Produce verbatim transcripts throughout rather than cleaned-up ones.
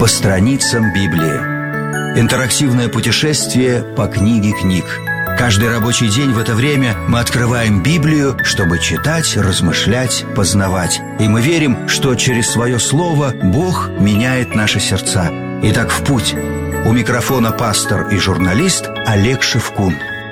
По страницам Библии. Интерактивное путешествие по книге книг. Каждый рабочий день в это время мы открываем Библию, чтобы читать, размышлять, познавать. И мы верим, что через свое слово Бог меняет наши сердца. Итак, в путь. У микрофона пастор и журналист Олег Шевкун.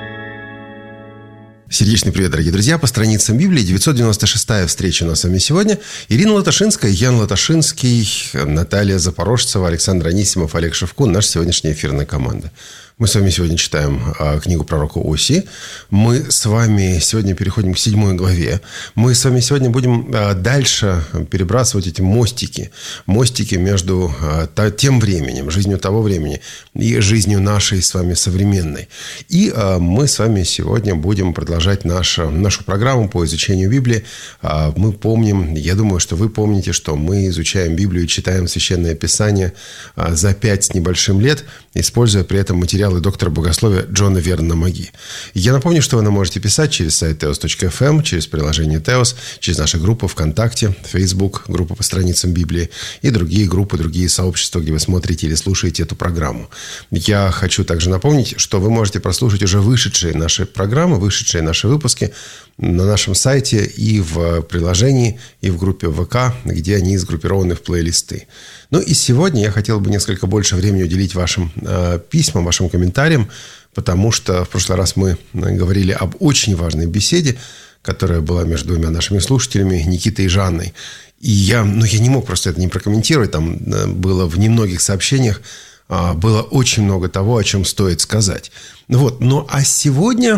Сердечный привет, дорогие друзья. По страницам Библии, девятьсот девяносто шестая встреча у нас с вами сегодня. Ирина Латашинская, Ян Латашинский, Наталья Запорожцева, Александр Анисимов, Олег Шевкун. Наша сегодняшняя эфирная команда. Мы с вами сегодня читаем а, книгу пророка Осии. Мы с вами сегодня переходим к седьмой главе. Мы с вами сегодня будем а, дальше перебрасывать эти мостики. Мостики между а, та, тем временем, жизнью того времени и жизнью нашей с вами современной. И а, мы с вами сегодня будем продолжать нашу, нашу программу по изучению Библии. А, мы помним, я думаю, что вы помните, что мы изучаем Библию и читаем Священное Писание а, за пять с небольшим лет, используя при этом материалы доктора богословия Джона Вернона Маги. Я напомню, что вы нам можете писать через сайт теос точка эф эм, через приложение Теос, через наши группы ВКонтакте, Facebook, группа по страницам Библии и другие группы, другие сообщества, где вы смотрите или слушаете эту программу. Я хочу также напомнить, что вы можете прослушать уже вышедшие наши программы, вышедшие наши выпуски на нашем сайте и в приложении, и в группе ВК, где они сгруппированы в плейлисты. Ну и сегодня я хотел бы несколько больше времени уделить вашим э, письмам, вашим комментариям, потому что в прошлый раз мы говорили об очень важной беседе, которая была между двумя нашими слушателями, Никитой и Жанной. И я, ну, я не мог просто это не прокомментировать. Там было в немногих сообщениях э, было очень много того, о чем стоит сказать. Вот. Ну а сегодня,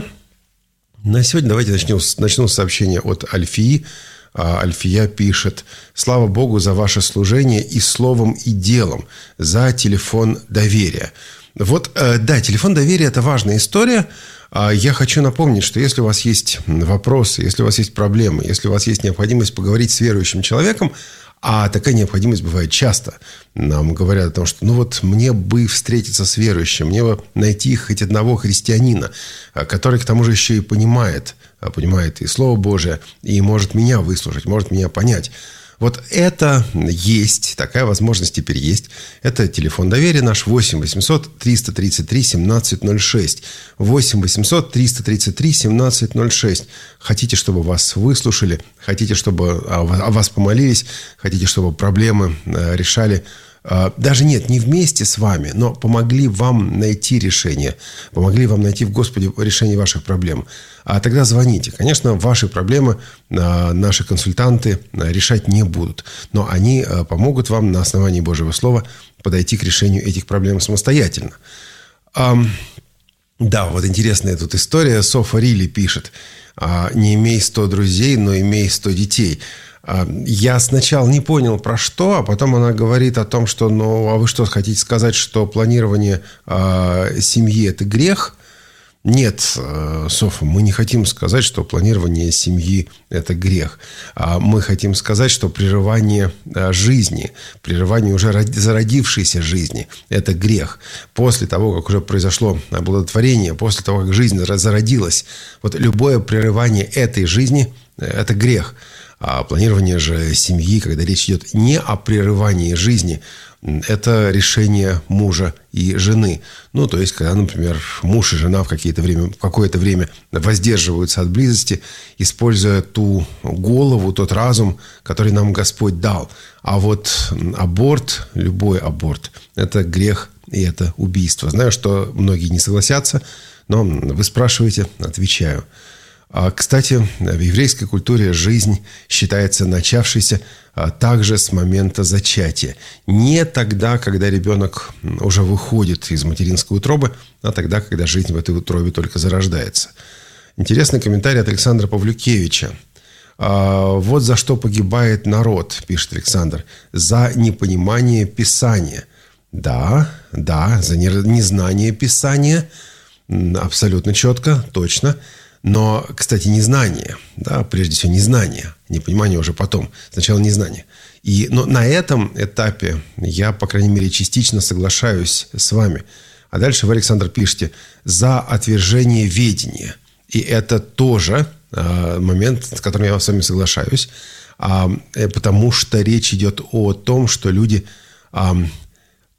на сегодня давайте начнем, начну с сообщения от Альфии. Альфия пишет: «Слава Богу за ваше служение и словом, и делом, за телефон доверия». Вот, да, телефон доверия – это важная история. Я хочу напомнить, что если у вас есть вопросы, если у вас есть проблемы, если у вас есть необходимость поговорить с верующим человеком, а такая необходимость бывает часто. Нам говорят о том, что ну вот мне бы встретиться с верующим, мне бы найти хоть одного христианина, который к тому же еще и понимает, понимает и Слово Божие, и может меня выслушать, может меня понять. Вот это есть, такая возможность теперь есть. Это телефон доверия наш восемь восемьсот триста тридцать три семнадцать ноль шесть. восемь восемьсот триста тридцать три семнадцать ноль шесть. Хотите, чтобы вас выслушали, хотите, чтобы о вас помолились, хотите, чтобы проблемы решали. Даже нет, не вместе с вами, но помогли вам найти решение, помогли вам найти в Господе решение ваших проблем. А тогда звоните. Конечно, ваши проблемы наши консультанты решать не будут, но они помогут вам на основании Божьего Слова подойти к решению этих проблем самостоятельно. Да, вот интересная тут история. Софа Рилли пишет: «Не имей сто друзей, но имей сто детей». Я сначала не понял, про что, а потом она говорит о том, что, ну, а вы что, хотите сказать, что планирование э, семьи – это грех? Нет, э, Софа, мы не хотим сказать, что планирование семьи – это грех. А мы хотим сказать, что прерывание э, жизни, прерывание уже роди, зародившейся жизни – это грех. После того, как уже произошло оплодотворение, после того, как жизнь зародилась, вот любое прерывание этой жизни – это грех. А планирование же семьи, когда речь идет не о прерывании жизни, это решение мужа и жены. Ну, то есть, когда, например, муж и жена в, какие-то время, в какое-то время воздерживаются от близости, используя ту голову, тот разум, который нам Господь дал. А вот аборт, любой аборт, это грех и это убийство. Знаю, что многие не согласятся, но вы спрашиваете, отвечаю. Кстати, в еврейской культуре жизнь считается начавшейся также с момента зачатия. Не тогда, когда ребенок уже выходит из материнской утробы, а тогда, когда жизнь в этой утробе только зарождается. Интересный комментарий от Александра Павлюкевича. «Вот за что погибает народ», пишет Александр, – «за непонимание Писания». Да, да, за незнание Писания. Абсолютно четко, точно. Но, кстати, незнание, да, прежде всего незнание, непонимание уже потом, сначала незнание. И, но на этом этапе я, по крайней мере, частично соглашаюсь с вами. А дальше вы, Александр, пишете: «за отвержение ведения». И это тоже э, момент, с которым я с вами соглашаюсь, э, потому что речь идет о том, что люди э,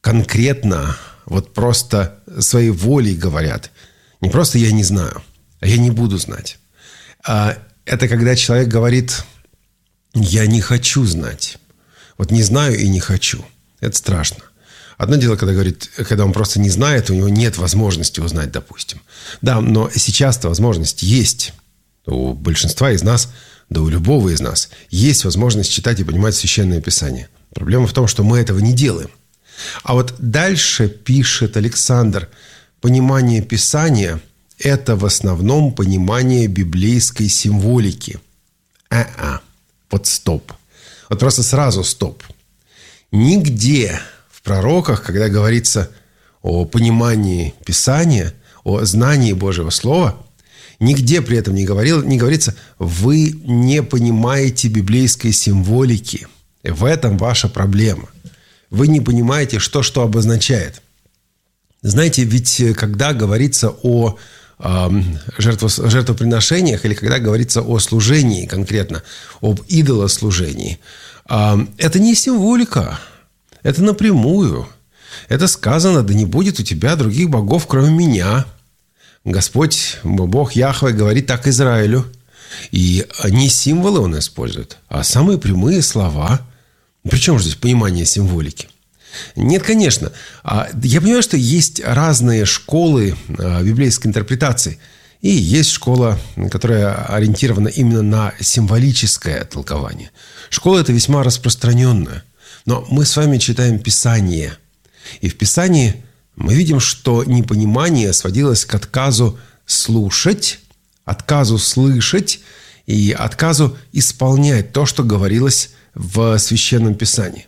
конкретно, вот просто своей волей говорят. Не просто «я не знаю», а «я не буду знать». А это когда человек говорит «я не хочу знать». Вот не знаю и не хочу. Это страшно. Одно дело, когда говорит, когда он просто не знает, у него нет возможности узнать, допустим. Да, но сейчас-то возможность есть. У большинства из нас, да у любого из нас, есть возможность читать и понимать Священное Писание. Проблема в том, что мы этого не делаем. А вот дальше пишет Александр, понимание Писания – это в основном понимание библейской символики. А-а, вот стоп. Вот просто сразу стоп. Нигде в пророках, когда говорится о понимании Писания, о знании Божьего Слова, нигде при этом не, говорил, не говорится «вы не понимаете библейской символики». В этом ваша проблема. Вы не понимаете, что что обозначает. Знаете, ведь когда говорится о э, жертву, жертвоприношениях или когда говорится о служении конкретно, об идолослужении, э, это не символика, это напрямую. Это сказано: «Да не будет у тебя других богов, кроме меня». Господь, Бог Яхве, говорит так Израилю. И не символы он использует, а самые прямые слова. Причем же здесь понимание символики? Нет, конечно. Я понимаю, что есть разные школы библейской интерпретации. И есть школа, которая ориентирована именно на символическое толкование. Школа эта весьма распространенная. Но мы с вами читаем Писание. И в Писании мы видим, что непонимание сводилось к отказу слушать, отказу слышать и отказу исполнять то, что говорилось в Священном Писании.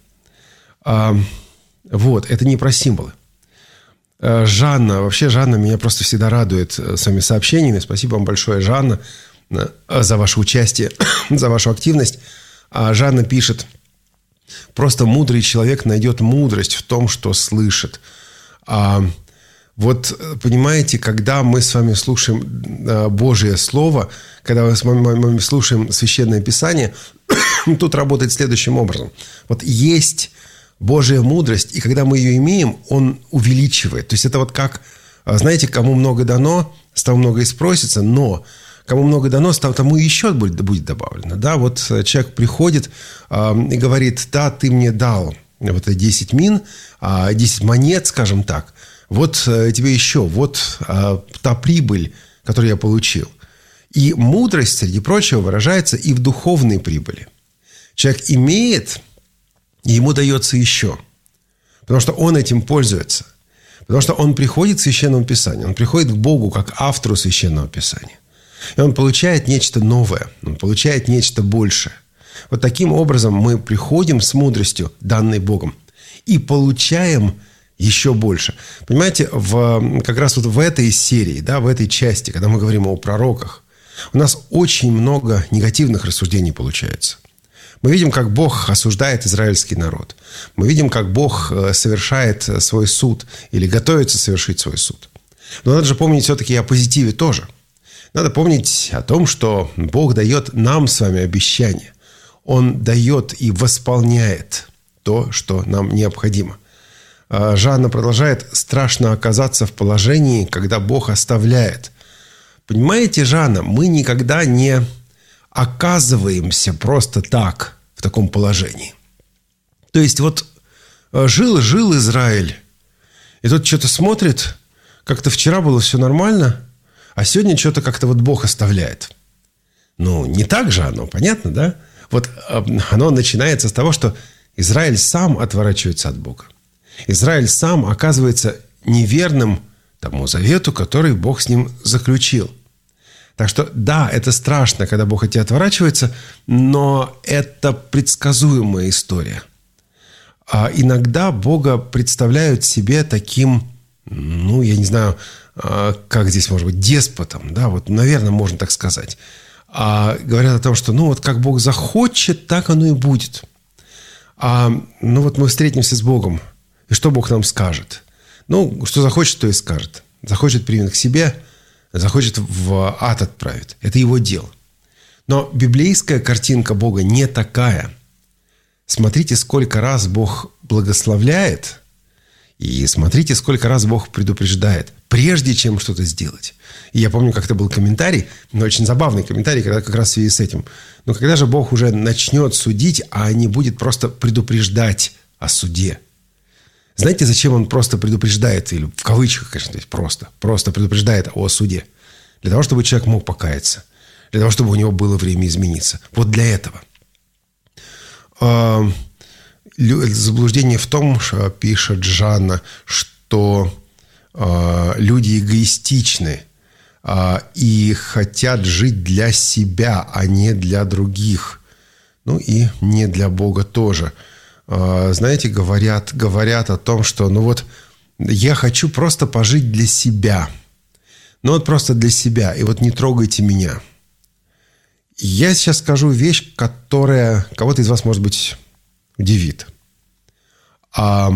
Вот, это не про символы. Жанна, вообще Жанна меня просто всегда радует своими сообщениями. Спасибо вам большое, Жанна, за ваше участие, за вашу активность. Жанна пишет: просто мудрый человек найдет мудрость в том, что слышит. А вот, понимаете, когда мы с вами слушаем Божье Слово, когда мы с вами слушаем Священное Писание, тут работает следующим образом. Вот есть Божья мудрость, и когда мы ее имеем, Он увеличивает. То есть это вот как, знаете, кому много дано, с того много и спросится, но кому много дано, тому еще будет, будет добавлено. Да, вот человек приходит э, и говорит: да, ты мне дал вот десять мин, десять монет, скажем так, вот э, тебе еще, вот э, та прибыль, которую я получил. И мудрость, среди прочего, выражается и в духовной прибыли. Человек имеет, и ему дается еще. Потому что он этим пользуется. Потому что он приходит к Священному Писанию. Он приходит к Богу как автору Священного Писания. И он получает нечто новое. Он получает нечто большее. Вот таким образом мы приходим с мудростью, данной Богом, и получаем еще больше. Понимаете, в, как раз вот в этой серии, да, в этой части, когда мы говорим о пророках, у нас очень много негативных рассуждений получается. Мы видим, как Бог осуждает израильский народ. Мы видим, как Бог совершает свой суд или готовится совершить свой суд. Но надо же помнить все-таки и о позитиве тоже. Надо помнить о том, что Бог дает нам с вами обещание. Он дает и восполняет то, что нам необходимо. Жанна продолжает: страшно оказаться в положении, когда Бог оставляет. Понимаете, Жанна, мы никогда не оказываемся просто так в таком положении. То есть вот жил-жил Израиль, и тут что-то смотрит, как-то вчера было все нормально, а сегодня что-то как-то вот Бог оставляет. Ну, не так же оно, понятно, да? Вот оно начинается с того, что Израиль сам отворачивается от Бога. Израиль сам оказывается неверным тому завету, который Бог с ним заключил. Так что, да, это страшно, когда Бог от тебя отворачивается, но это предсказуемая история. А иногда Бога представляют себе таким, ну, я не знаю, как здесь может быть, деспотом, да, вот, наверное, можно так сказать. А говорят о том, что, ну, вот как Бог захочет, так оно и будет. А, ну, вот мы встретимся с Богом, и что Бог нам скажет? Ну, что захочет, то и скажет. Захочет, примет к себе, захочет, в ад отправит. Это его дело. Но библейская картинка Бога не такая. Смотрите, сколько раз Бог благословляет И смотрите, сколько раз Бог предупреждает, прежде чем что-то сделать. И я помню, как-то был комментарий, но очень забавный комментарий, когда как раз в связи с этим. Но когда же Бог уже начнет судить, а не будет просто предупреждать о суде? Знаете, зачем Он просто предупреждает, или в кавычках, конечно, то есть просто, просто предупреждает о суде? Для того, чтобы человек мог покаяться. Для того, чтобы у него было время измениться. Вот для этого. Заблуждение в том, что пишет Жанна, что люди эгоистичны и хотят жить для себя, а не для других. Ну и не для Бога тоже. Знаете, говорят, говорят о том, что ну вот я хочу просто пожить для себя. Ну вот просто для себя. И вот не трогайте меня. Я сейчас скажу вещь, которая кого-то из вас, может быть, удивит. А,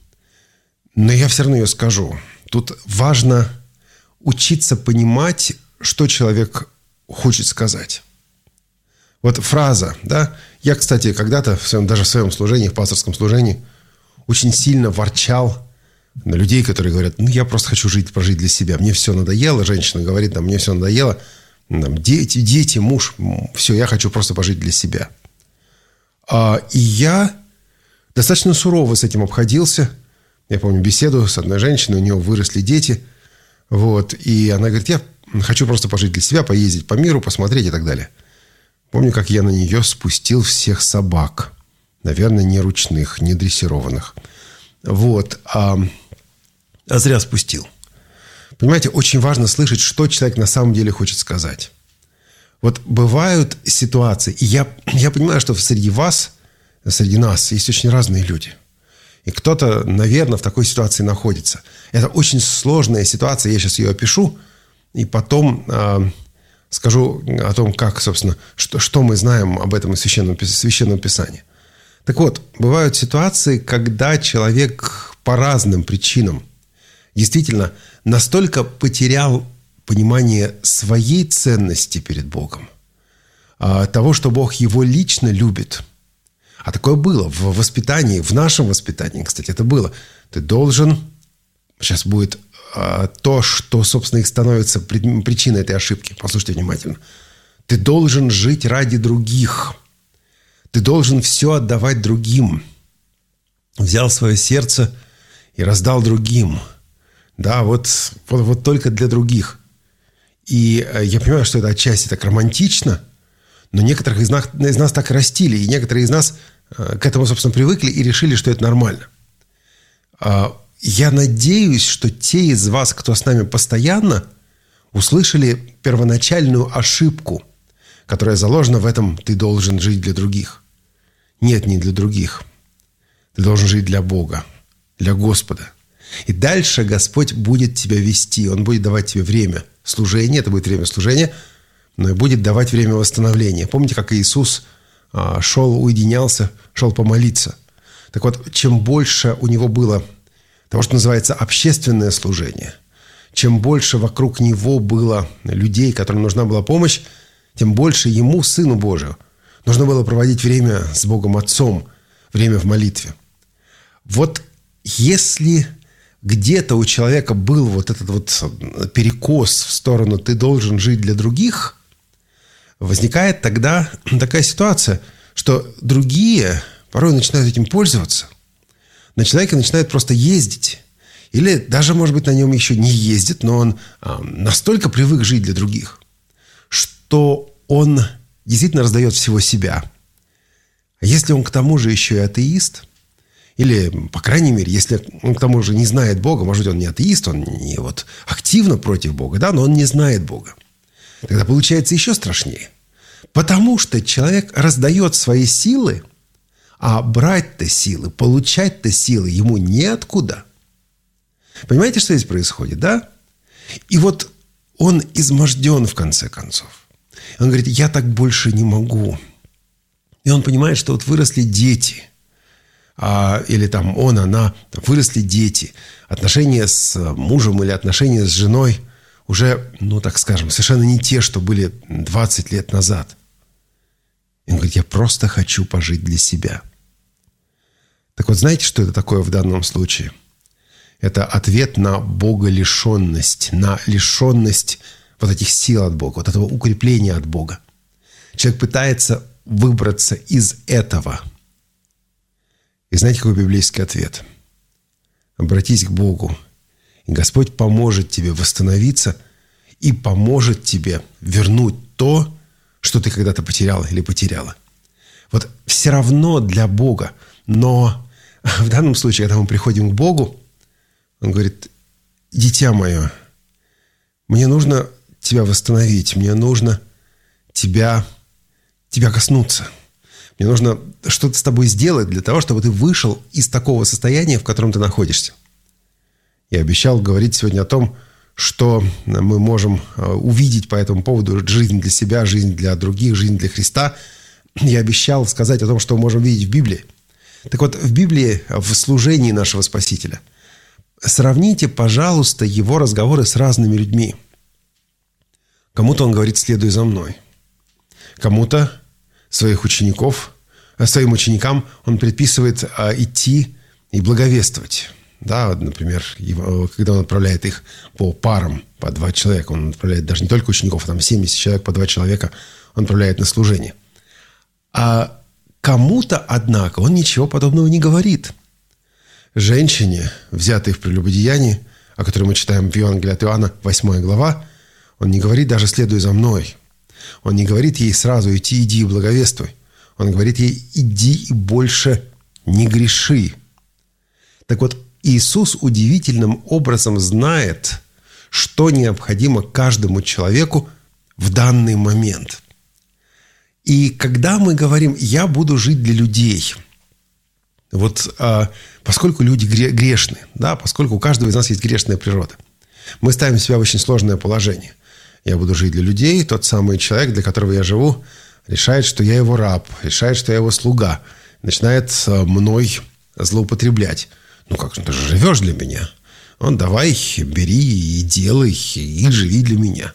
но я все равно ее скажу. Тут важно учиться понимать, что человек хочет сказать. Вот фраза, да. Я, кстати, когда-то, в своем, даже в своем служении, в пасторском служении, очень сильно ворчал на людей, которые говорят, ну, я просто хочу жить, прожить для себя. Мне все надоело. Женщина говорит, да, мне все надоело. Там, дети, дети, муж. Все, я хочу просто пожить для себя. А, и я достаточно сурово с этим обходился. Я помню беседу с одной женщиной, у нее выросли дети. Вот, и она говорит, я хочу просто пожить для себя, поездить по миру, посмотреть и так далее. Помню, как я на нее спустил всех собак. Наверное, не ручных, не дрессированных. Вот. А, а зря спустил. Понимаете, очень важно слышать, что человек на самом деле хочет сказать. Вот бывают ситуации, и я, я понимаю, что среди вас, среди нас есть очень разные люди. И кто-то, наверное, в такой ситуации находится. Это очень сложная ситуация, я сейчас ее опишу, и потом э, скажу о том, как, собственно, что, что мы знаем об этом из Священного, Священного Писания. Так вот, бывают ситуации, когда человек по разным причинам действительно настолько потерял понимание своей ценности перед Богом, того, что Бог его лично любит. А такое было в воспитании, в нашем воспитании, кстати, это было. Ты должен, сейчас будет то, что, собственно, и становится причиной этой ошибки. Послушайте внимательно. Ты должен жить ради других. Ты должен все отдавать другим. Взял свое сердце и раздал другим. Да, вот, вот, вот только для других. И я понимаю, что это отчасти так романтично, но некоторых из нас, из нас так растили, и некоторые из нас к этому, собственно, привыкли и решили, что это нормально. Я надеюсь, что те из вас, кто с нами постоянно, услышали первоначальную ошибку, которая заложена в этом «ты должен жить для других». Нет, не для других. Ты должен жить для Бога, для Господа. И дальше Господь будет тебя вести. Он будет давать тебе время служения. Это будет время служения, но и будет давать время восстановления. Помните, как Иисус шел, уединялся, шел помолиться? Так вот, чем больше у него было того, что называется общественное служение, чем больше вокруг него было людей, которым нужна была помощь, тем больше ему, Сыну Божию, нужно было проводить время с Богом Отцом, время в молитве. Вот если где-то у человека был вот этот вот перекос в сторону «ты должен жить для других», возникает тогда такая ситуация, что другие порой начинают этим пользоваться. На человека начинает просто ездить. Или даже, может быть, на нем еще не ездит, но он настолько привык жить для других, что он действительно раздает всего себя. А если он к тому же еще и атеист, или, по крайней мере, если он к тому же не знает Бога, может быть, он не атеист, он не вот активно против Бога, да, но он не знает Бога, тогда получается еще страшнее. Потому что человек раздает свои силы, а брать-то силы, получать-то силы ему неоткуда. Понимаете, что здесь происходит, да? И вот он изможден в конце концов. Он говорит, я так больше не могу. И он понимает, что вот выросли дети, а, или там он, она, выросли дети. Отношения с мужем или отношения с женой уже, ну так скажем, совершенно не те, что были двадцать лет назад. И он говорит, я просто хочу пожить для себя. Так вот, знаете, что это такое в данном случае? Это ответ на боголишенность, на лишенность вот этих сил от Бога, вот этого укрепления от Бога. Человек пытается выбраться из этого. И знаете, какой библейский ответ? Обратись к Богу, и Господь поможет тебе восстановиться и поможет тебе вернуть то, что ты когда-то потерял или потеряла. Вот все равно для Бога, но в данном случае, когда мы приходим к Богу, Он говорит: дитя мое, мне нужно тебя восстановить, мне нужно тебя, тебя коснуться. Мне нужно что-то с тобой сделать для того, чтобы ты вышел из такого состояния, в котором ты находишься. Я обещал говорить сегодня о том, что мы можем увидеть по этому поводу жизнь для себя, жизнь для других, жизнь для Христа. Я обещал сказать о том, что мы можем видеть в Библии. Так вот, в Библии, в служении нашего Спасителя, сравните, пожалуйста, его разговоры с разными людьми. Кому-то он говорит: следуй за мной. Кому-то, своих учеников, своим ученикам он предписывает идти и благовествовать. Да, например, когда он отправляет их по парам, по два человека, он отправляет даже не только учеников, а там семьдесят человек, по два человека он отправляет на служение. А кому-то, однако, он ничего подобного не говорит. Женщине, взятой в прелюбодеянии, о которой мы читаем в Евангелии от Иоанна, восьмая глава, он не говорит даже: следуй за мной. Он не говорит ей сразу: идти, иди и благовествуй. Он говорит ей: иди и больше не греши. Так вот, Иисус удивительным образом знает, что необходимо каждому человеку в данный момент. И когда мы говорим: я буду жить для людей, вот а, поскольку люди грешны, да, поскольку у каждого из нас есть грешная природа, мы ставим себя в очень сложное положение. Я буду жить для людей, тот самый человек, для которого я живу, решает, что я его раб, решает, что я его слуга, начинает мной злоупотреблять. Ну как же, ты же живешь для меня. Он: давай, бери и делай, и живи для меня.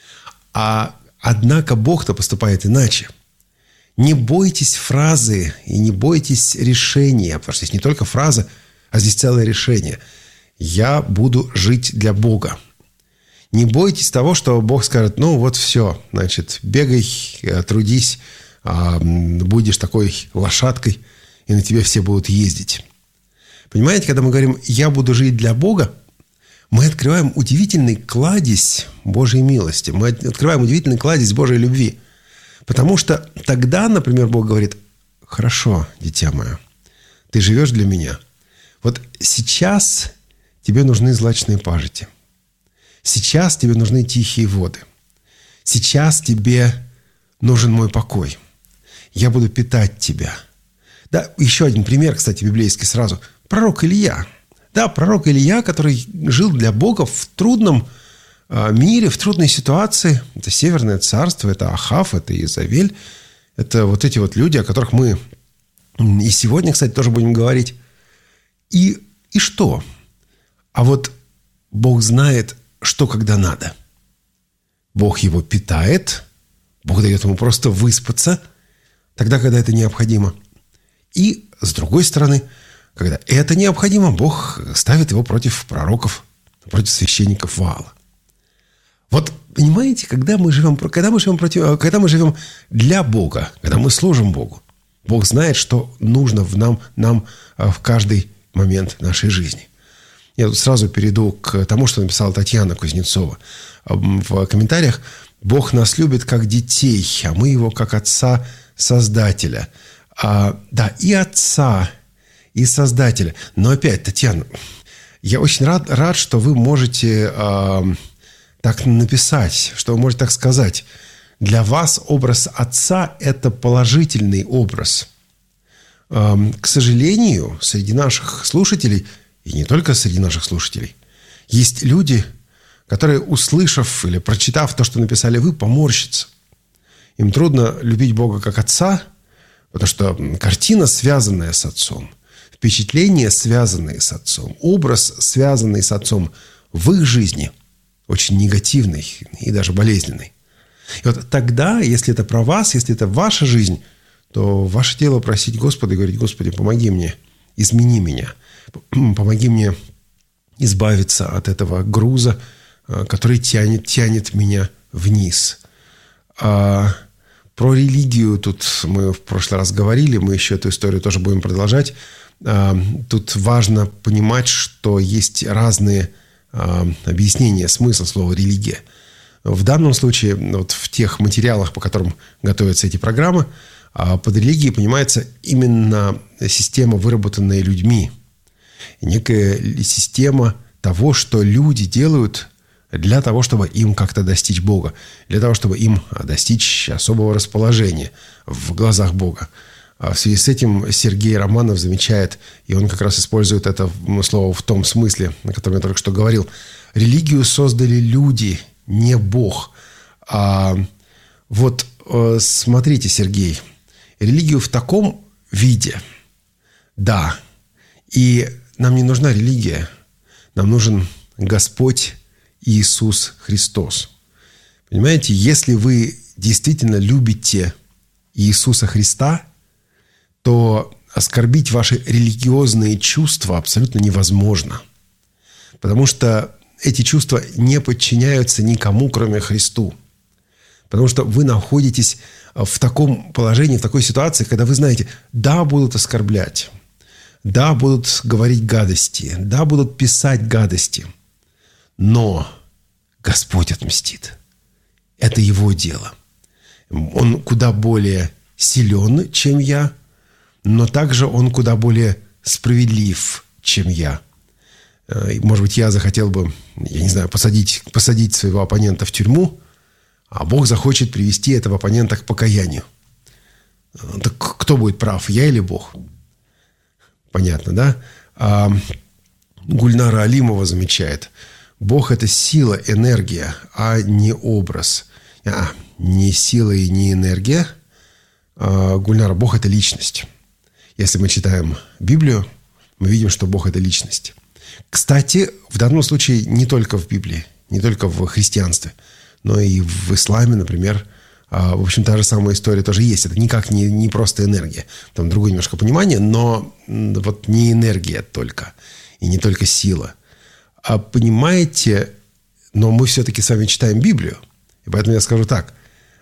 А однако Бог-то поступает иначе. Не бойтесь фразы и не бойтесь решения, потому что здесь не только фраза, а здесь целое решение. Я буду жить для Бога. Не бойтесь того, что Бог скажет: ну вот все, значит, бегай, трудись, будешь такой лошадкой, и на тебе все будут ездить. Понимаете, когда мы говорим «я буду жить для Бога», мы открываем удивительный кладезь Божьей милости, мы открываем удивительный кладезь Божьей любви. Потому что тогда, например, Бог говорит: хорошо, дитя мое, ты живешь для меня. Вот сейчас тебе нужны злачные пажити. Сейчас тебе нужны тихие воды. Сейчас тебе нужен мой покой. Я буду питать тебя. Да, еще один пример, кстати, библейский сразу. Пророк Илия. Да, пророк Илия, который жил для Бога в трудном мире, в трудной ситуации. Это Северное царство, это Ахав, это Иезавель. Это вот эти вот люди, о которых мы и сегодня, кстати, тоже будем говорить. И, и что? А вот Бог знает, что когда надо. Бог его питает, Бог дает ему просто выспаться, тогда, когда это необходимо. И, с другой стороны, когда это необходимо, Бог ставит его против пророков, против священников Ваала. Вот, понимаете, когда мы живем, когда мы живем, против, когда мы живем для Бога, когда мы служим Богу, Бог знает, что нужно в нам, нам в каждый момент нашей жизни. Я тут сразу перейду к тому, что написала Татьяна Кузнецова в комментариях. «Бог нас любит как детей, а мы его как отца-создателя». А, да, и отца, и создателя. Но опять, Татьяна, я очень рад, рад что вы можете а, так написать, что вы можете так сказать. Для вас образ отца – это положительный образ. А, к сожалению, среди наших слушателей – и не только среди наших слушателей. Есть люди, которые, услышав или прочитав то, что написали вы, поморщатся. Им трудно любить Бога как Отца, потому что картина, связанная с Отцом, впечатления, связанные с Отцом, образ, связанный с Отцом в их жизни, очень негативный и даже болезненный. И вот тогда, если это про вас, если это ваша жизнь, то ваше дело просить Господа и говорить: Господи, помоги мне, измени меня. Помоги мне избавиться от этого груза, который тянет, тянет меня вниз. А про религию тут мы в прошлый раз говорили, мы еще эту историю тоже будем продолжать. А, тут важно понимать, что есть разные а, объяснения смысла слова «религия». В данном случае, вот в тех материалах, по которым готовятся эти программы, под религией понимается именно система, выработанная людьми. Некая система того, что люди делают для того, чтобы им как-то достичь Бога, для того, чтобы им достичь особого расположения в глазах Бога. В связи с этим Сергей Романов замечает, и он как раз использует это слово в том смысле, о котором я только что говорил. Религию создали люди, не Бог. А вот смотрите, Сергей, религию в таком виде, да, и нам не нужна религия, нам нужен Господь Иисус Христос. Понимаете, если вы действительно любите Иисуса Христа, то оскорбить ваши религиозные чувства абсолютно невозможно. Потому что эти чувства не подчиняются никому, кроме Христу. Потому что вы находитесь в таком положении, в такой ситуации, когда вы знаете, да, будут оскорблять, да, будут говорить гадости, да, будут писать гадости, но Господь отмстит. Это Его дело. Он куда более силен, чем я, но также Он куда более справедлив, чем я. Может быть, я захотел бы, я не знаю, посадить, посадить своего оппонента в тюрьму, а Бог захочет привести этого оппонента к покаянию. Так кто будет прав, я или Бог? Понятно, да? А Гульнара Алимова замечает, Бог – это сила, энергия, а не образ. А, не сила и не энергия. А, Гульнара, Бог – это личность. Если мы читаем Библию, мы видим, что Бог – это личность. Кстати, в данном случае не только в Библии, не только в христианстве, но и в исламе, например. В общем, та же самая история тоже есть. Это никак не, не просто энергия. Там другое немножко понимание, но вот не энергия только. И не только сила. А понимаете, но мы все-таки с вами читаем Библию. И поэтому я скажу так.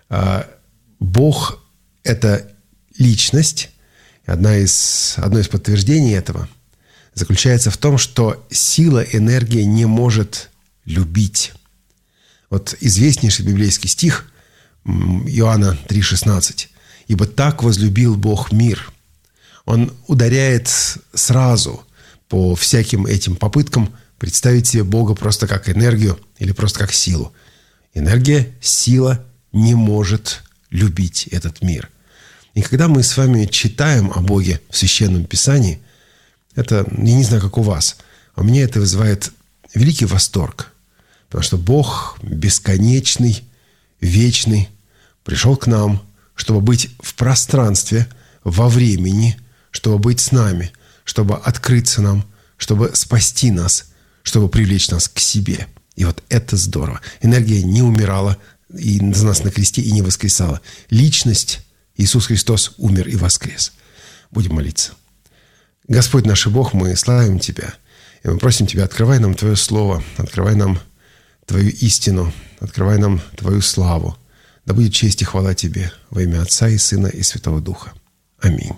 Бог – это личность. Одна из, одно из подтверждений этого заключается в том, что сила, энергия не может любить. Вот известнейший библейский стих Иоанна три шестнадцать. «Ибо так возлюбил Бог мир». Он ударяет сразу по всяким этим попыткам представить себе Бога просто как энергию или просто как силу. Энергия, сила не может любить этот мир. И когда мы с вами читаем о Боге в Священном Писании, это, я не знаю, как у вас, а у меня это вызывает великий восторг. Потому что Бог бесконечный, вечный, пришел к нам, чтобы быть в пространстве, во времени, чтобы быть с нами, чтобы открыться нам, чтобы спасти нас, чтобы привлечь нас к себе. И вот это здорово. Энергия не умирала и за нас на кресте и не воскресала. Личность Иисус Христос умер и воскрес. Будем молиться. Господь наш и Бог, мы славим Тебя. И мы просим Тебя, открывай нам Твое Слово, открывай нам Твою истину, открывай нам Твою славу. Да будет честь и хвала Тебе во имя Отца и Сына и Святого Духа. Аминь.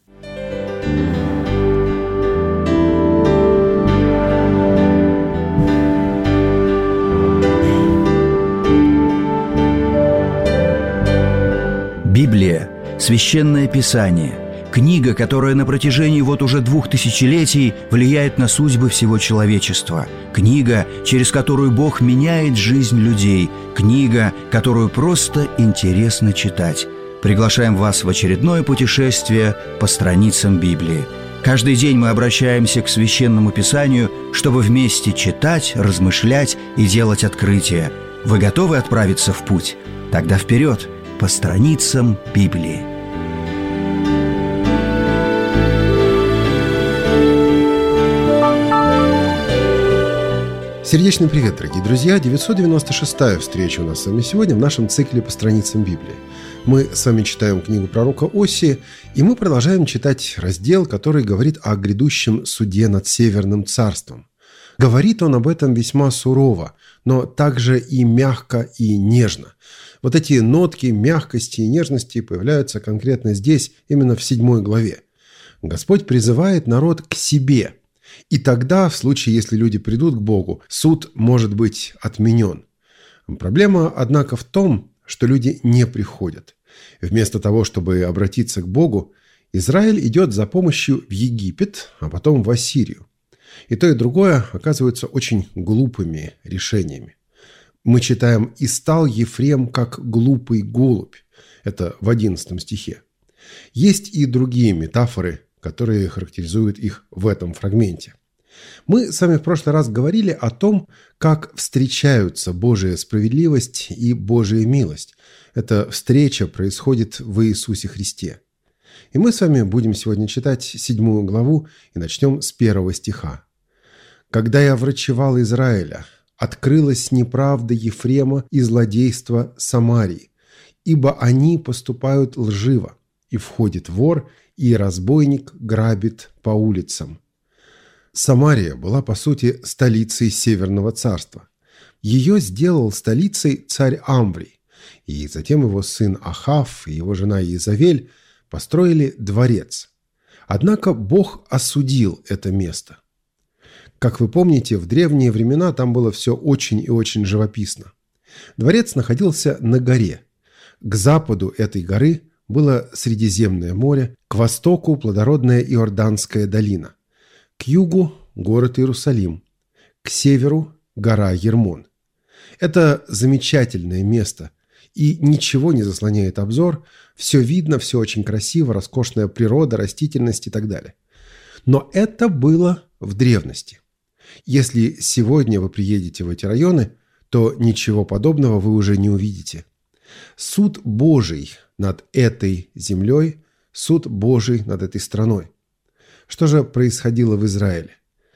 Библия – священное писание, книга, которая на протяжении вот уже двух тысячелетий влияет на судьбы всего человечества. Книга, через которую Бог меняет жизнь людей. Книга, которую просто интересно читать. Приглашаем вас в очередное путешествие по страницам Библии. Каждый день мы обращаемся к Священному Писанию, чтобы вместе читать, размышлять и делать открытия. Вы готовы отправиться в путь? Тогда вперед, по страницам Библии. Сердечный привет, дорогие друзья! девятьсот девяносто шестая встреча у нас с вами сегодня в нашем цикле по страницам Библии. Мы с вами читаем книгу пророка Осии, и мы продолжаем читать раздел, который говорит о грядущем суде над Северным царством. Говорит он об этом весьма сурово, но также и мягко и нежно. Вот эти нотки мягкости и нежности появляются конкретно здесь, именно в седьмой главе. Господь призывает народ к себе. И тогда, в случае, если люди придут к Богу, суд может быть отменен. Проблема, однако, в том, что люди не приходят. Вместо того, чтобы обратиться к Богу, Израиль идет за помощью в Египет, а потом в Ассирию. И то, и другое оказываются очень глупыми решениями. Мы читаем «И стал Ефрем, как глупый голубь». Это в одиннадцатом стихе. Есть и другие метафоры, которые характеризуют их в этом фрагменте. Мы с вами в прошлый раз говорили о том, как встречаются Божия справедливость и Божия милость. Эта встреча происходит в Иисусе Христе. И мы с вами будем сегодня читать седьмую главу и начнем с первого стиха. «Когда я врачевал Израиля, открылась неправда Ефрема и злодейство Самарии, ибо они поступают лживо, и входит вор, и разбойник грабит по улицам». Самария была, по сути, столицей Северного царства. Ее сделал столицей царь Амврий, и затем его сын Ахав и его жена Иезавель построили дворец. Однако Бог осудил это место. Как вы помните, в древние времена там было все очень и очень живописно. Дворец находился на горе. К западу этой горы было Средиземное море, к востоку плодородная Иорданская долина, к югу – город Иерусалим, к северу – гора Ермон. Это замечательное место, и ничего не заслоняет обзор, все видно, все очень красиво, роскошная природа, растительность и так далее. Но это было в древности. Если сегодня вы приедете в эти районы, то ничего подобного вы уже не увидите. Суд Божий над этой землей, суд Божий над этой страной. Что же происходило в Израиле?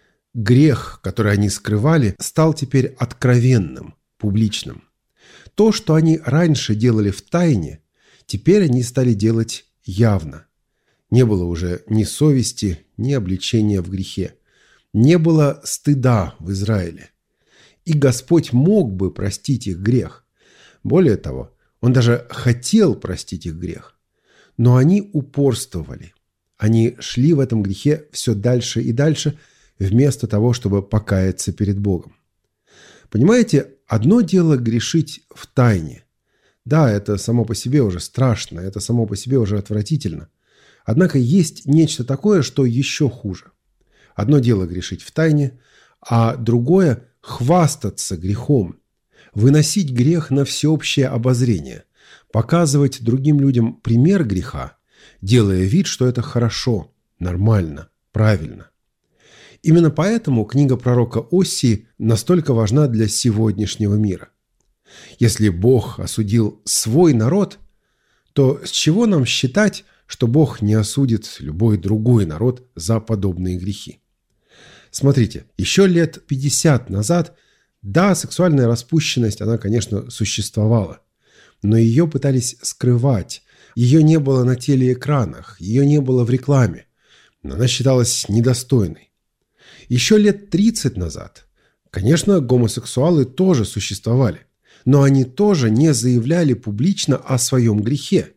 Грех, который они скрывали, стал теперь откровенным, публичным. То, что они раньше делали в тайне, теперь они стали делать явно. Не было уже ни совести, ни обличения в грехе. Не было стыда в Израиле. И Господь мог бы простить их грех. Более того, Он даже хотел простить их грех. Но они упорствовали. Они шли в этом грехе все дальше и дальше, вместо того, чтобы покаяться перед Богом. Понимаете, одно дело грешить в тайне. Да, это само по себе уже страшно, это само по себе уже отвратительно. Однако есть нечто такое, что еще хуже. Одно дело грешить в тайне, а другое – хвастаться грехом, выносить грех на всеобщее обозрение, показывать другим людям пример греха, делая вид, что это хорошо, нормально, правильно. Именно поэтому книга пророка Осии настолько важна для сегодняшнего мира. Если Бог осудил свой народ, то с чего нам считать, что Бог не осудит любой другой народ за подобные грехи? Смотрите, еще лет пятьдесят назад, да, сексуальная распущенность, она, конечно, существовала, но ее пытались скрывать, ее не было на телеэкранах, ее не было в рекламе, она считалась недостойной. Еще лет тридцать назад, конечно, гомосексуалы тоже существовали, но они тоже не заявляли публично о своем грехе.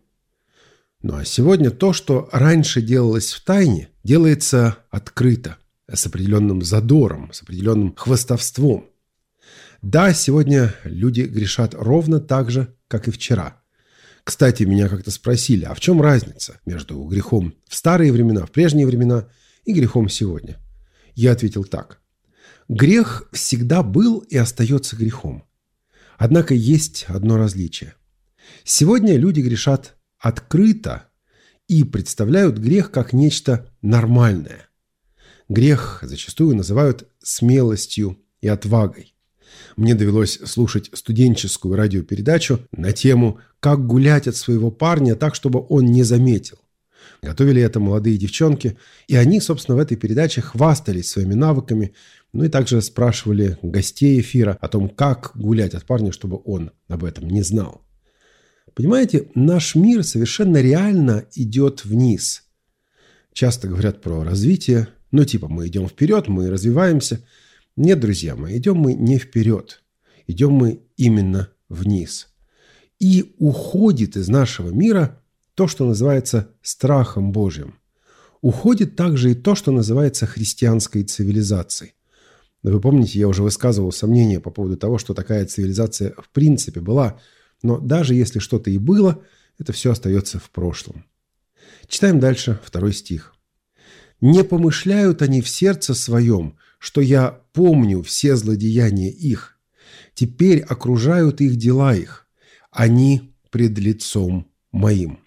Ну а сегодня то, что раньше делалось в тайне, делается открыто, с определенным задором, с определенным хвастовством. Да, сегодня люди грешат ровно так же, как и вчера. Кстати, меня как-то спросили, а в чем разница между грехом в старые времена, в прежние времена и грехом сегодня? Я ответил так. Грех всегда был и остается грехом. Однако есть одно различие. Сегодня люди грешат открыто и представляют грех как нечто нормальное. Грех зачастую называют смелостью и отвагой. Мне довелось слушать студенческую радиопередачу на тему «Как гулять от своего парня так, чтобы он не заметил». Готовили это молодые девчонки, и они, собственно, в этой передаче хвастались своими навыками, ну и также спрашивали гостей эфира о том, как гулять от парня, чтобы он об этом не знал. Понимаете, наш мир совершенно реально идет вниз. Часто говорят про развитие, ну типа мы идем вперед, мы развиваемся. Нет, друзья мои, идем мы не вперед, идем мы именно вниз. И уходит из нашего мира то, что называется страхом Божьим. Уходит также и то, что называется христианской цивилизацией. Вы помните, я уже высказывал сомнения по поводу того, что такая цивилизация в принципе была. Но даже если что-то и было, это все остается в прошлом. Читаем дальше второй стих. «Не помышляют они в сердце своем, что я помню все злодеяния их. Теперь окружают их дела их. Они пред лицом моим».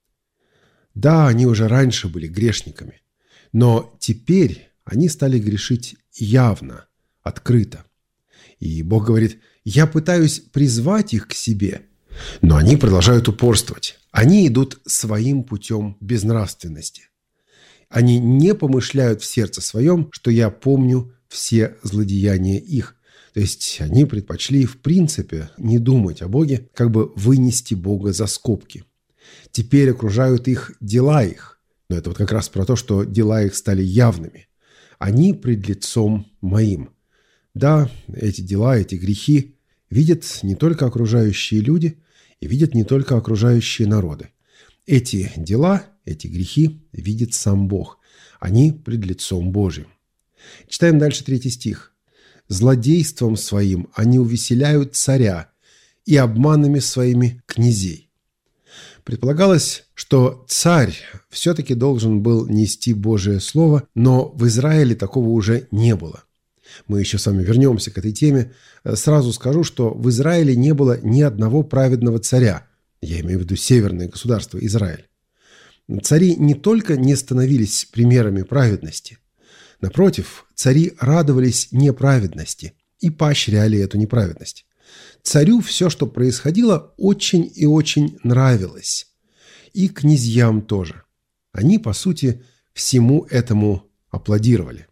Да, они уже раньше были грешниками, но теперь они стали грешить явно, открыто. И Бог говорит: «Я пытаюсь призвать их к себе», но они продолжают упорствовать. Они идут своим путем безнравственности. Они не помышляют в сердце своем, что я помню все злодеяния их. То есть они предпочли в принципе не думать о Боге, как бы вынести Бога за скобки. Теперь окружают их дела их. Но это вот как раз про то, что дела их стали явными. Они пред лицом моим. Да, эти дела, эти грехи видят не только окружающие люди и видят не только окружающие народы. Эти дела, эти грехи видит сам Бог. Они пред лицом Божьим. Читаем дальше третий стих. «Злодейством своим они увеселяют царя и обманами своими князей». Предполагалось, что царь все-таки должен был нести Божие Слово, но в Израиле такого уже не было. Мы еще с вами вернемся к этой теме. Сразу скажу, что в Израиле не было ни одного праведного царя. Я имею в виду северное государство Израиль. Цари не только не становились примерами праведности. Напротив, цари радовались неправедности и поощряли эту неправедность. Царю все, что происходило, очень и очень нравилось. И князьям тоже. Они, по сути, всему этому аплодировали.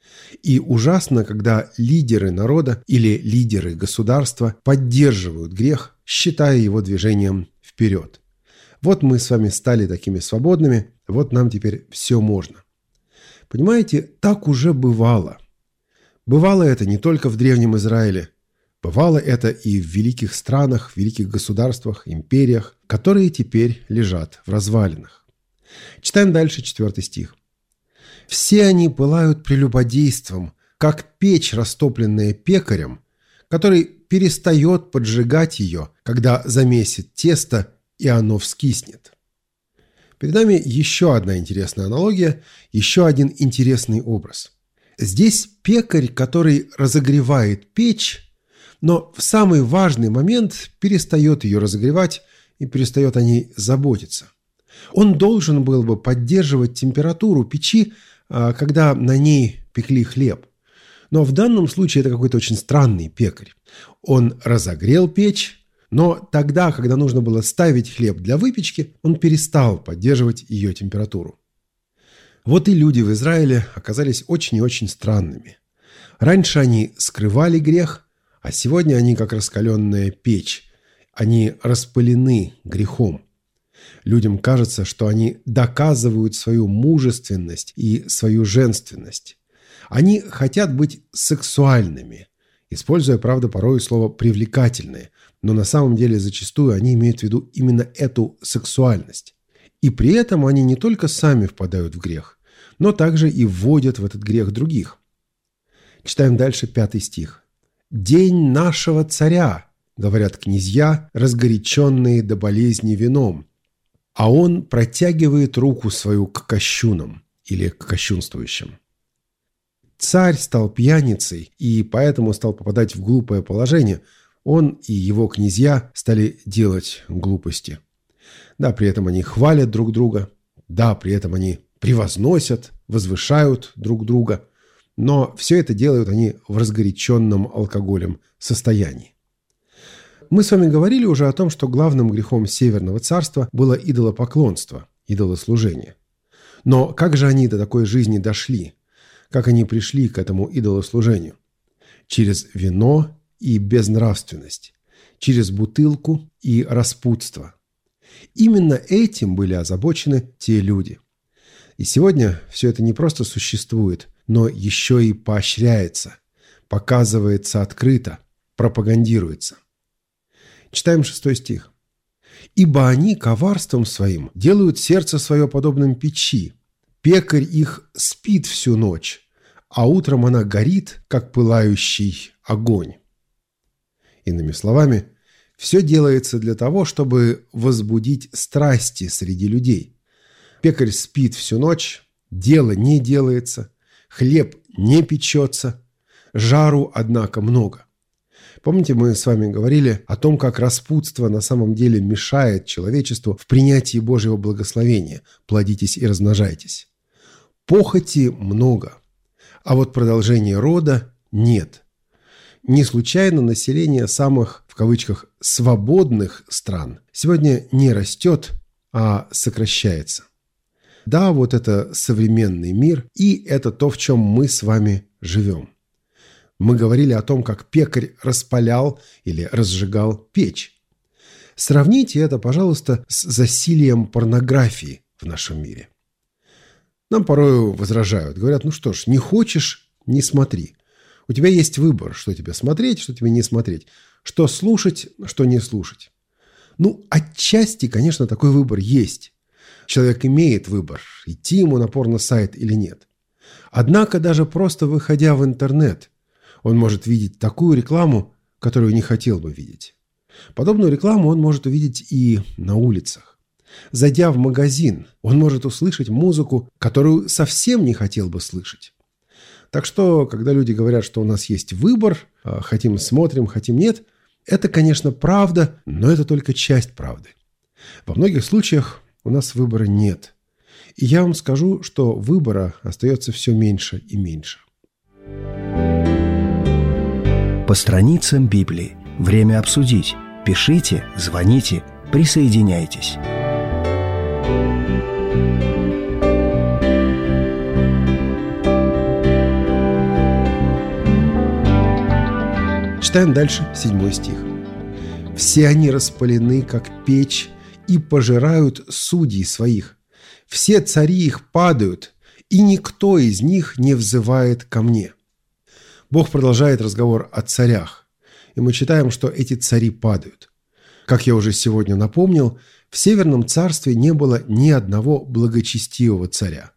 И ужасно, когда лидеры народа или лидеры государства поддерживают грех, считая его движением вперед. Вот мы с вами стали такими свободными, вот нам теперь все можно. Понимаете, так уже бывало. Бывало это не только в Древнем Израиле. Бывало это и в великих странах, в великих государствах, империях, которые теперь лежат в развалинах. Читаем дальше четвертый стих. «Все они пылают прелюбодейством, как печь, растопленная пекарем, который перестает поджигать ее, когда замесит тесто, и оно вскиснет». Перед нами еще одна интересная аналогия, еще один интересный образ. Здесь пекарь, который разогревает печь, но в самый важный момент перестает ее разогревать и перестает о ней заботиться. Он должен был бы поддерживать температуру печи, когда на ней пекли хлеб. Но в данном случае это какой-то очень странный пекарь. Он разогрел печь, но тогда, когда нужно было ставить хлеб для выпечки, он перестал поддерживать ее температуру. Вот и люди в Израиле оказались очень и очень странными. Раньше они скрывали грех, а сегодня они как раскаленная печь. Они распылены грехом. Людям кажется, что они доказывают свою мужественность и свою женственность. Они хотят быть сексуальными, используя, правда, порой слово «привлекательные», но на самом деле зачастую они имеют в виду именно эту сексуальность. И при этом они не только сами впадают в грех, но также и вводят в этот грех других. Читаем дальше пятый стих. «День нашего царя», — говорят князья, разгоряченные до болезни вином, а он протягивает руку свою к кощунам или к кощунствующим. Царь стал пьяницей и поэтому стал попадать в глупое положение. Он и его князья стали делать глупости. Да, при этом они хвалят друг друга, да, при этом они превозносят, возвышают друг друга, но все это делают они в разгоряченном алкоголем состоянии. Мы с вами говорили уже о том, что главным грехом Северного царства было идолопоклонство, идолослужение. Но как же они до такой жизни дошли? Как они пришли к этому идолослужению? Через вино и безнравственность, через бутылку и распутство. Именно этим были озабочены те люди. И сегодня все это не просто существует, но еще и поощряется. показывается открыто, пропагандируется. Читаем шестой стих. «Ибо они коварством своим делают сердце свое подобным печи. Пекарь их спит всю ночь, а утром она горит, как пылающий огонь». Иными словами, все делается для того, чтобы возбудить страсти среди людей. Пекарь спит всю ночь, дело не делается, хлеб не печется, жару, однако, много. Помните, мы с вами говорили о том, как распутство на самом деле мешает человечеству в принятии Божьего благословения. Плодитесь и размножайтесь. Похоти много, а вот продолжения рода нет. Не случайно население самых, в кавычках, свободных стран сегодня не растет, а сокращается. Да, вот это современный мир, и это то, в чем мы с вами живем. Мы говорили о том, как пекарь распалял или разжигал печь. Сравните это, пожалуйста, с засилием порнографии в нашем мире. Нам порой возражают, говорят, ну что ж, не хочешь – не смотри. У тебя есть выбор, что тебе смотреть, что тебе не смотреть, что слушать, что не слушать. Ну, отчасти, конечно, такой выбор есть. Человек имеет выбор, идти ему на порно-сайт или нет. Однако даже просто выходя в интернет, он может видеть такую рекламу, которую не хотел бы видеть. Подобную рекламу он может увидеть и на улицах. Зайдя в магазин, он может услышать музыку, которую совсем не хотел бы слышать. Так что, когда люди говорят, что у нас есть выбор, хотим смотрим, хотим нет, это, конечно, правда, но это только часть правды. Во многих случаях у нас выбора нет. И я вам скажу, что выбора остается все меньше и меньше. По страницам Библии. Время обсудить. Пишите, звоните, присоединяйтесь. Читаем дальше седьмой стих. «Все они распалены, как печь, и пожирают судей своих. Все цари их падают, и никто из них не взывает ко мне». Бог продолжает разговор о царях, и мы читаем, что эти цари падают. Как я уже сегодня напомнил, в Северном царстве не было ни одного благочестивого царя.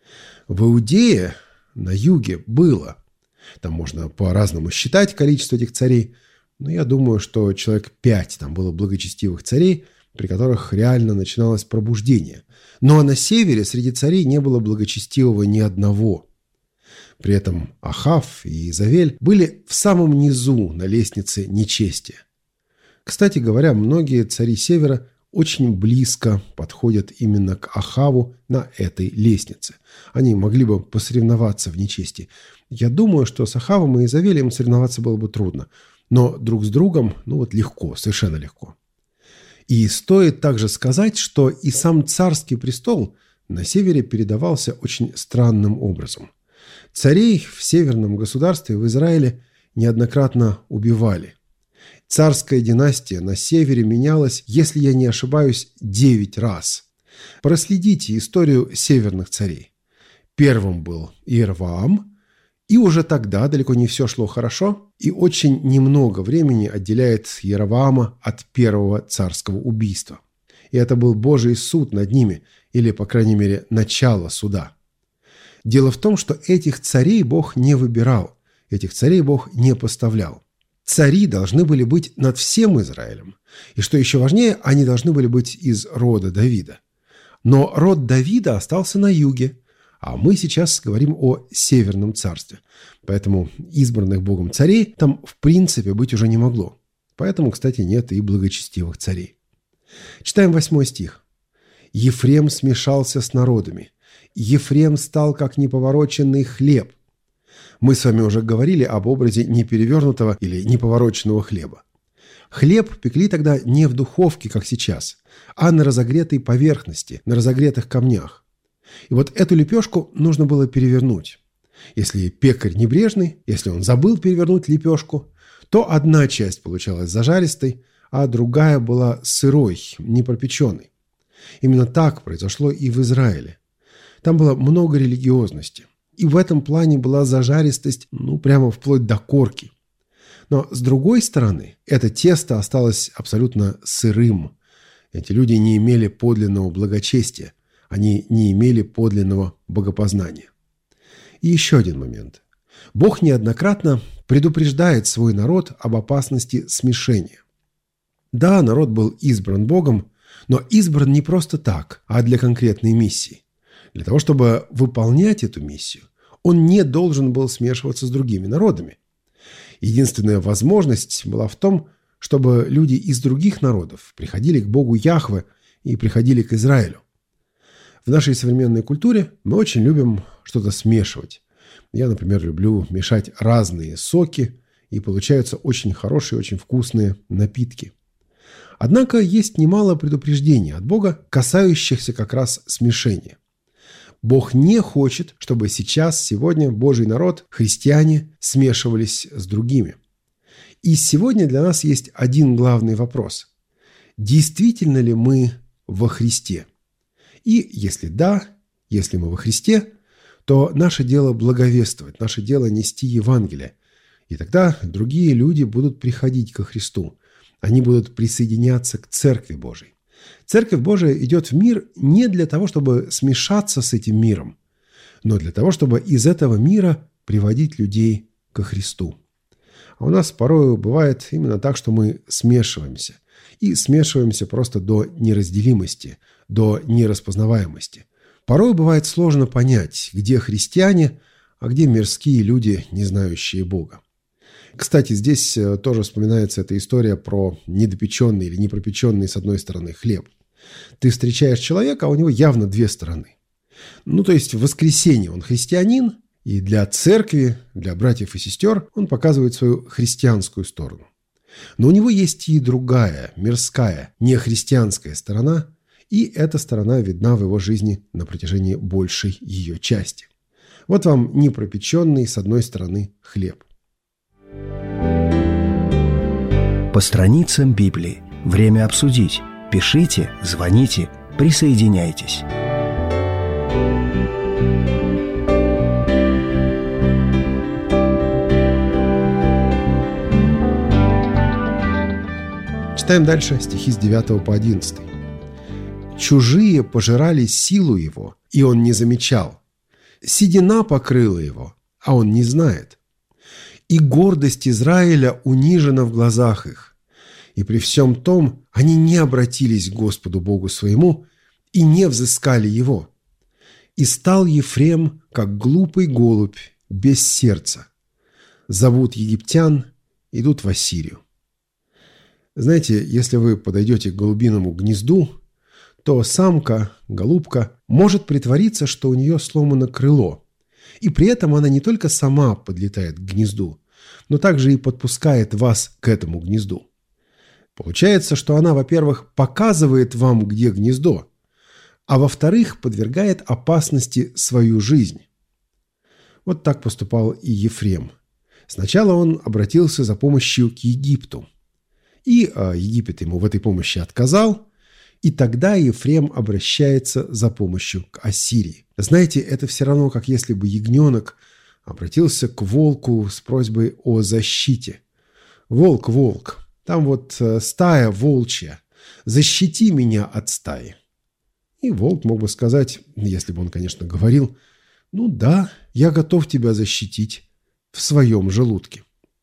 В Иудее на юге было. Там можно по-разному считать количество этих царей, но я думаю, что человек пять там было благочестивых царей, при которых реально начиналось пробуждение. Ну а на севере среди царей не было благочестивого ни одного. При этом Ахав и Иезавель были в самом низу на лестнице нечестия. Кстати говоря, многие цари севера очень близко подходят именно к Ахаву на этой лестнице. Они могли бы посоревноваться в нечестии. Я думаю, что с Ахавом и Иезавелем соревноваться было бы трудно. Но друг с другом, ну вот легко, совершенно легко. И стоит также сказать, что и сам царский престол на севере передавался очень странным образом. Царей в северном государстве в Израиле неоднократно убивали. Царская династия на севере менялась, если я не ошибаюсь, девять раз. Проследите историю северных царей. Первым был Иеровоам, и уже тогда далеко не все шло хорошо, и очень немного времени отделяет Иеровоама от первого царского убийства. И это был Божий суд над ними, или, по крайней мере, начало суда. Дело в том, что этих царей Бог не выбирал, этих царей Бог не поставлял. Цари должны были быть над всем Израилем. И что еще важнее, они должны были быть из рода Давида. Но род Давида остался на юге, а мы сейчас говорим о Северном царстве. Поэтому избранных Богом царей там в принципе быть уже не могло. Поэтому, кстати, нет и благочестивых царей. Читаем восьмой стих. «Ефрем смешался с народами. Ефрем стал, как неповороченный хлеб». Мы с вами уже говорили об образе неперевернутого или неповороченного хлеба. Хлеб пекли тогда не в духовке, как сейчас, а на разогретой поверхности, на разогретых камнях. И вот эту лепешку нужно было перевернуть. Если пекарь небрежный, если он забыл перевернуть лепешку, то одна часть получалась зажаристой, а другая была сырой, непропеченной. Именно так произошло и в Израиле. Там было много религиозности. И в этом плане была зажаристость, ну, прямо вплоть до корки. Но с другой стороны, это тесто осталось абсолютно сырым. Эти люди не имели подлинного благочестия. Они не имели подлинного богопознания. И еще один момент. Бог неоднократно предупреждает свой народ об опасности смешения. Да, народ был избран Богом, но избран не просто так, а для конкретной миссии. Для того, чтобы выполнять эту миссию, он не должен был смешиваться с другими народами. Единственная возможность была в том, чтобы люди из других народов приходили к Богу Яхве и приходили к Израилю. В нашей современной культуре мы очень любим что-то смешивать. Я, например, люблю мешать разные соки, и получаются очень хорошие, очень вкусные напитки. Однако есть немало предупреждений от Бога, касающихся как раз смешения. Бог не хочет, чтобы сейчас, сегодня Божий народ, христиане, смешивались с другими. И сегодня для нас есть один главный вопрос. Действительно ли мы во Христе? И если да, если мы во Христе, то наше дело благовествовать, наше дело нести Евангелие. И тогда другие люди будут приходить ко Христу. Они будут присоединяться к Церкви Божией. Церковь Божия идет в мир не для того, чтобы смешаться с этим миром, но для того, чтобы из этого мира приводить людей ко Христу. А у нас порой бывает именно так, что мы смешиваемся. И смешиваемся просто до неразделимости, до нераспознаваемости. Порой бывает сложно понять, где христиане, а где мирские люди, не знающие Бога. Кстати, здесь тоже вспоминается эта история про недопеченный или непропеченный, с одной стороны, хлеб. Ты встречаешь человека, а у него явно две стороны. Ну, то есть в воскресенье он христианин, и для церкви, для братьев и сестер он показывает свою христианскую сторону. Но у него есть и другая, мирская, нехристианская сторона, и эта сторона видна в его жизни на протяжении большей ее части. Вот вам непропеченный, с одной стороны, хлеб. По страницам Библии. Время обсудить. Пишите, звоните, присоединяйтесь. Читаем дальше стихи с девятого по одиннадцатый. «Чужие пожирали силу его, и он не замечал. Седина покрыла его, а он не знает. И гордость Израиля унижена в глазах их. И при всем том они не обратились к Господу Богу своему и не взыскали его. И стал Ефрем, как глупый голубь, без сердца. Зовут египтян, идут в Ассирию». Знаете, если вы подойдете к голубиному гнезду, то самка, голубка, может притвориться, что у нее сломано крыло. И при этом она не только сама подлетает к гнезду, но также и подпускает вас к этому гнезду. Получается, что она, во-первых, показывает вам, где гнездо, а во-вторых, подвергает опасности свою жизнь. Вот так поступал и Ефрем. Сначала он обратился за помощью к Египту. И а, Египет ему в этой помощи отказал, и тогда Ефрем обращается за помощью к Ассирии. Знаете, это все равно, как если бы ягненок обратился к волку с просьбой о защите. «Волк, волк, там вот стая волчья, защити меня от стаи». И волк мог бы сказать, если бы он, конечно, говорил, «Ну да, я готов тебя защитить в своем желудке».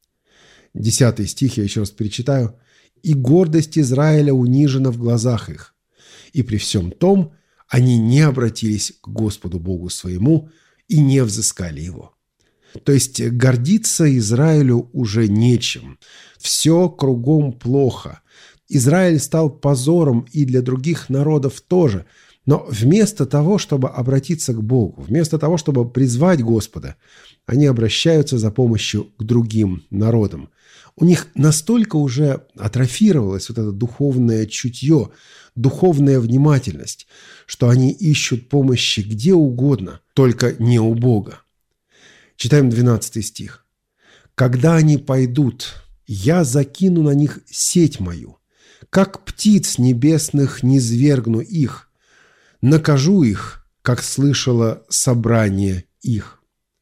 Десятый стих я еще раз перечитаю. «И гордость Израиля унижена в глазах их, и при всем том они не обратились к Господу Богу своему и не взыскали его». То есть гордиться Израилю уже нечем. Все кругом плохо. Израиль стал позором и для других народов тоже. Но вместо того, чтобы обратиться к Богу, вместо того, чтобы призвать Господа, они обращаются за помощью к другим народам. У них настолько уже атрофировалось вот это духовное чутье, духовная внимательность, что они ищут помощи где угодно, только не у Бога. Читаем двенадцатый стих. «Когда они пойдут, я закину на них сеть мою, как птиц небесных низвергну их, накажу их, как слышало собрание их».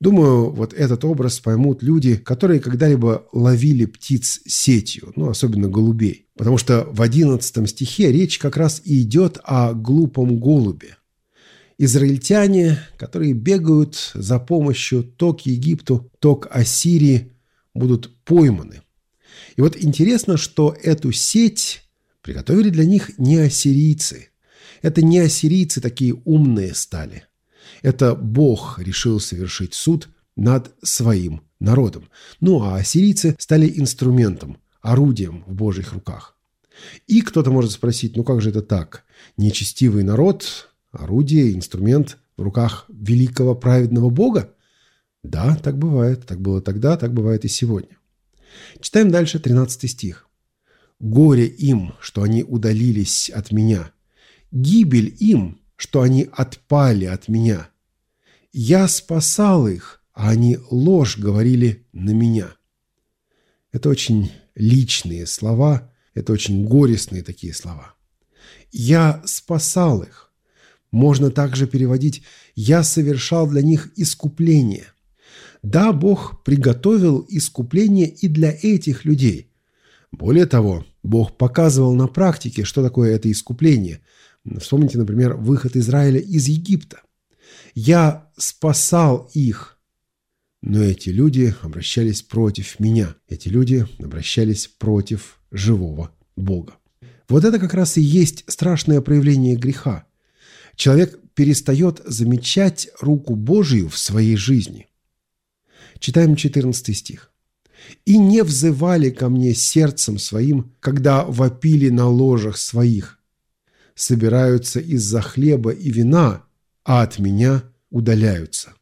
Думаю, вот этот образ поймут люди, которые когда-либо ловили птиц сетью, ну, особенно голубей. Потому что в одиннадцатом стихе речь как раз и идет о глупом голубе. Израильтяне, которые бегают за помощью то к Египту, то к Ассирии, будут пойманы. И вот интересно, что эту сеть приготовили для них не ассирийцы. Это не ассирийцы такие умные стали. Это Бог решил совершить суд над своим народом. Ну а ассирийцы стали инструментом, орудием в Божьих руках. И кто-то может спросить, ну как же это так? Нечестивый народ, орудие, инструмент в руках великого праведного Бога? Да, так бывает. Так было тогда, так бывает и сегодня. Читаем дальше тринадцатый стих. «Горе им, что они удалились от меня. Гибель им, что они отпали от меня. Я спасал их, а они ложь говорили на меня». Это очень личные слова, это очень горестные такие слова. «Я спасал их». Можно также переводить «я совершал для них искупление». Да, Бог приготовил искупление и для этих людей. Более того, Бог показывал на практике, что такое это искупление. Вспомните, например, выход Израиля из Египта. «Я спасал их», но эти люди обращались против меня. Эти люди обращались против живого Бога. Вот это как раз и есть страшное проявление греха. Человек перестает замечать руку Божию в своей жизни. Читаем четырнадцатый стих. «И не взывали ко мне сердцем своим, когда вопили на ложах своих. Собираются из-за хлеба и вина, а от меня удаляются».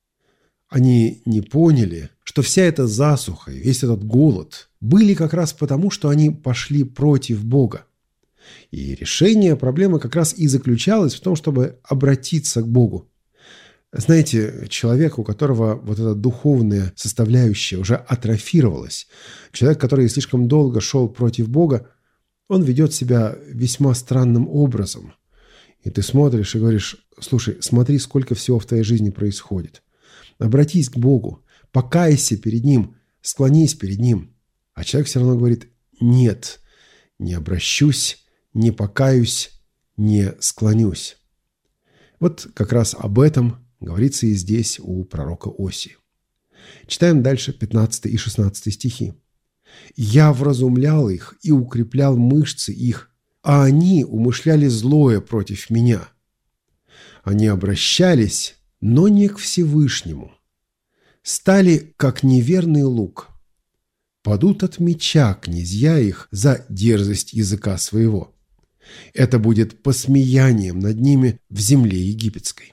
Они не поняли, что вся эта засуха и весь этот голод были как раз потому, что они пошли против Бога. И решение проблемы как раз и заключалось в том, чтобы обратиться к Богу. Знаете, человек, у которого вот эта духовная составляющая уже атрофировалась, человек, который слишком долго шел против Бога, он ведет себя весьма странным образом. И ты смотришь и говоришь: слушай, смотри, сколько всего в твоей жизни происходит. Обратись к Богу, покайся перед Ним, склонись перед Ним. А человек все равно говорит: нет, не обращусь, не покаюсь, не склонюсь. Вот как раз об этом говорится и здесь у пророка Осии. Читаем дальше пятнадцатый и шестнадцатый стихи. «Я вразумлял их и укреплял мышцы их, а они умышляли злое против меня. Они обращались, но не к Всевышнему. Стали, как неверный лук. Падут от меча князья их за дерзость языка своего. Это будет посмеянием над ними в земле египетской».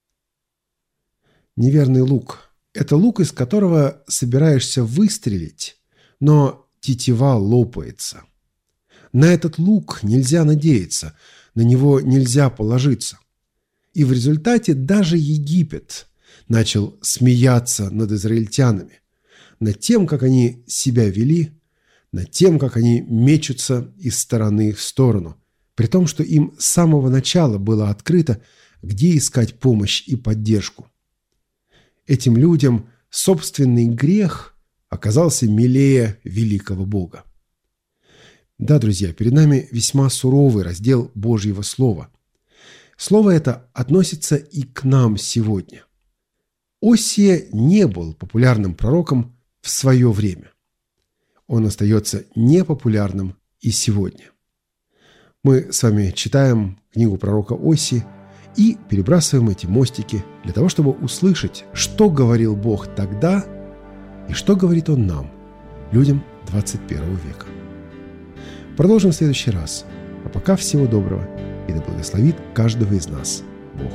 Неверный лук – это лук, из которого собираешься выстрелить, но тетива лопается. На этот лук нельзя надеяться, на него нельзя положиться. И в результате даже Египет начал смеяться над израильтянами, над тем, как они себя вели, над тем, как они мечутся из стороны в сторону, при том, что им с самого начала было открыто, где искать помощь и поддержку. Этим людям собственный грех оказался милее великого Бога. Да, друзья, перед нами весьма суровый раздел Божьего Слова. Слово это относится и к нам сегодня. Осия не был популярным пророком в свое время. Он остается непопулярным и сегодня. Мы с вами читаем книгу пророка Осии и перебрасываем эти мостики для того, чтобы услышать, что говорил Бог тогда и что говорит Он нам, людям двадцать первого века. Продолжим в следующий раз. А пока всего доброго, и да благословит каждого из нас Бог.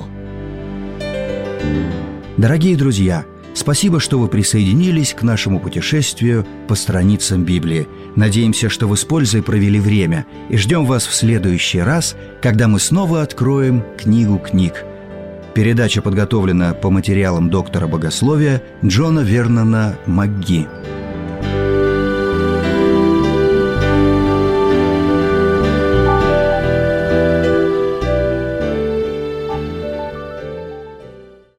Дорогие друзья, спасибо, что вы присоединились к нашему путешествию по страницам Библии. Надеемся, что вы с пользой провели время, и ждем вас в следующий раз, когда мы снова откроем книгу книг. Передача подготовлена по материалам доктора богословия Джона Вернона МакГи.